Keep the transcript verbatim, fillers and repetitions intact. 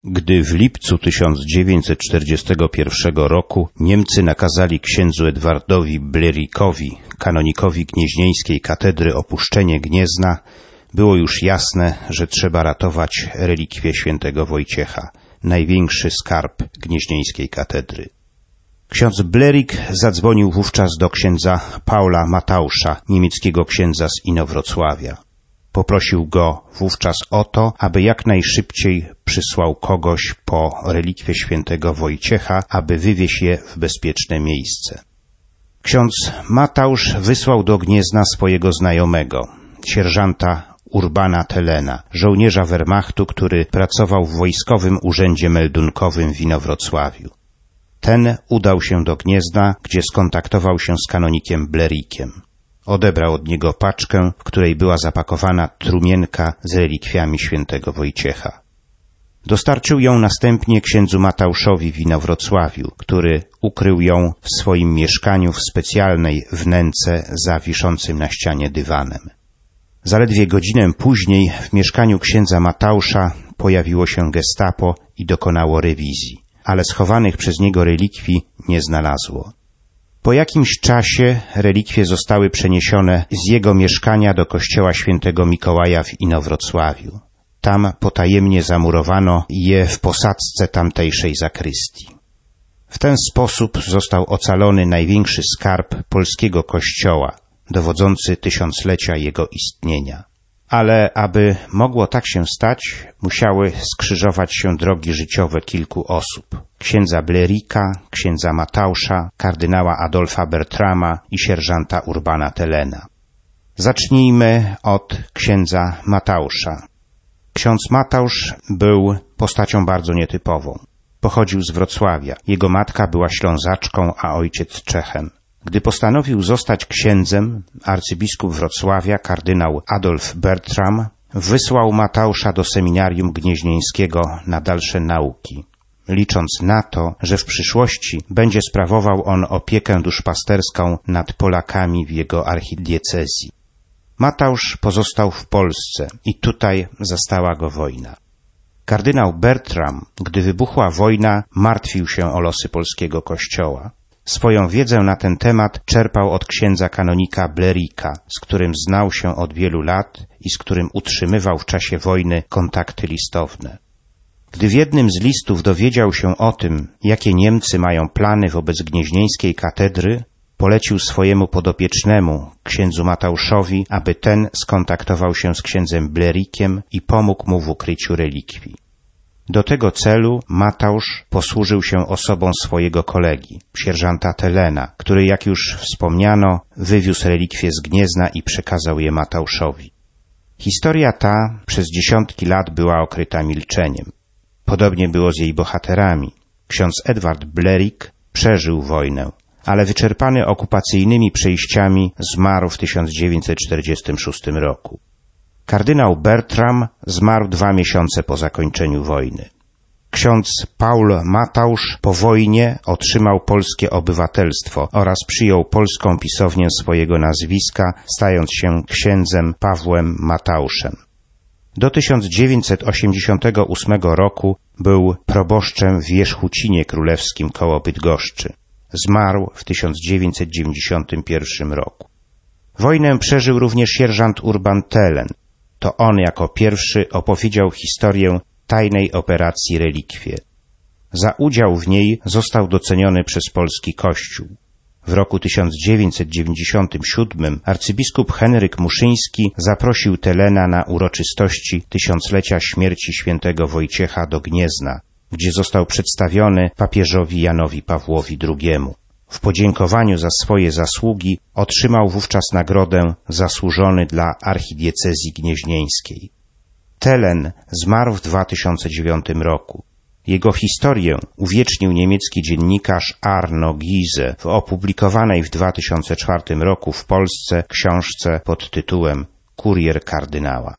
Gdy w lipcu tysiąc dziewięćset czterdziestego pierwszego roku Niemcy nakazali księdzu Edwardowi Blerickowi, kanonikowi gnieźnieńskiej katedry, opuszczenie Gniezna, było już jasne, że trzeba ratować relikwie świętego Wojciecha, największy skarb gnieźnieńskiej katedry. Ksiądz Blerick zadzwonił wówczas do księdza Paula Matausza, niemieckiego księdza z Inowrocławia. Poprosił go wówczas o to, aby jak najszybciej przysłał kogoś po relikwie świętego Wojciecha, aby wywieźć je w bezpieczne miejsce. Ksiądz Matausz wysłał do Gniezna swojego znajomego, sierżanta Urbana Tellena, żołnierza Wehrmachtu, który pracował w Wojskowym Urzędzie Meldunkowym w Inowrocławiu. Ten udał się do Gniezna, gdzie skontaktował się z kanonikiem Blerickiem. Odebrał od niego paczkę, w której była zapakowana trumienka z relikwiami świętego Wojciecha. Dostarczył ją następnie księdzu Matauszowi w Inowrocławiu, który ukrył ją w swoim mieszkaniu w specjalnej wnęce za wiszącym na ścianie dywanem. Zaledwie godzinę później w mieszkaniu księdza Matausza pojawiło się gestapo i dokonało rewizji, ale schowanych przez niego relikwii nie znalazło. Po jakimś czasie relikwie zostały przeniesione z jego mieszkania do kościoła świętego Mikołaja w Inowrocławiu. Tam potajemnie zamurowano je w posadzce tamtejszej zakrystii. W ten sposób został ocalony największy skarb polskiego kościoła, dowodzący tysiąclecia jego istnienia. Ale aby mogło tak się stać, musiały skrzyżować się drogi życiowe kilku osób. Księdza Blericka, księdza Matausza, kardynała Adolfa Bertrama i sierżanta Urbana Tellena. Zacznijmy od księdza Matausza. Ksiądz Matausz był postacią bardzo nietypową. Pochodził z Wrocławia. Jego matka była Ślązaczką, a ojciec Czechem. Gdy postanowił zostać księdzem, arcybiskup Wrocławia, kardynał Adolf Bertram, wysłał Matausza do seminarium gnieźnieńskiego na dalsze nauki, licząc na to, że w przyszłości będzie sprawował on opiekę duszpasterską nad Polakami w jego archidiecezji. Matausz pozostał w Polsce i tutaj zastała go wojna. Kardynał Bertram, gdy wybuchła wojna, martwił się o losy polskiego kościoła. Swoją wiedzę na ten temat czerpał od księdza kanonika Blericka, z którym znał się od wielu lat i z którym utrzymywał w czasie wojny kontakty listowne. Gdy w jednym z listów dowiedział się o tym, jakie Niemcy mają plany wobec gnieźnieńskiej katedry, polecił swojemu podopiecznemu, księdzu Matauszowi, aby ten skontaktował się z księdzem Blerickiem i pomógł mu w ukryciu relikwii. Do tego celu Matausz posłużył się osobą swojego kolegi, sierżanta Tellena, który, jak już wspomniano, wywiózł relikwie z Gniezna i przekazał je Matauszowi. Historia ta przez dziesiątki lat była okryta milczeniem. Podobnie było z jej bohaterami. Ksiądz Edward Blerick przeżył wojnę, ale wyczerpany okupacyjnymi przejściami zmarł w tysiąc dziewięćset czterdziestym szóstym roku. Kardynał Bertram zmarł dwa miesiące po zakończeniu wojny. Ksiądz Paul Matausz po wojnie otrzymał polskie obywatelstwo oraz przyjął polską pisownię swojego nazwiska, stając się księdzem Pawłem Matauszem. Do tysiąc dziewięćset osiemdziesiątego ósmego roku był proboszczem w Wierzchucinie Królewskim koło Bydgoszczy. Zmarł w tysiąc dziewięćset dziewięćdziesiątym pierwszym roku. Wojnę przeżył również sierżant Urban Tellen. To on jako pierwszy opowiedział historię tajnej operacji Relikwie. Za udział w niej został doceniony przez polski Kościół. W roku tysiąc dziewięćset dziewięćdziesiątym siódmym arcybiskup Henryk Muszyński zaprosił Tellena na uroczystości tysiąclecia śmierci świętego Wojciecha do Gniezna, gdzie został przedstawiony papieżowi Janowi Pawłowi drugiemu. W podziękowaniu za swoje zasługi otrzymał wówczas nagrodę Zasłużony dla archidiecezji gnieźnieńskiej. Tellen zmarł w dwa tysiące dziewiątym roku. Jego historię uwiecznił niemiecki dziennikarz Arno Giese w opublikowanej w dwa tysiące czwartym roku w Polsce książce pod tytułem Kurier kardynała.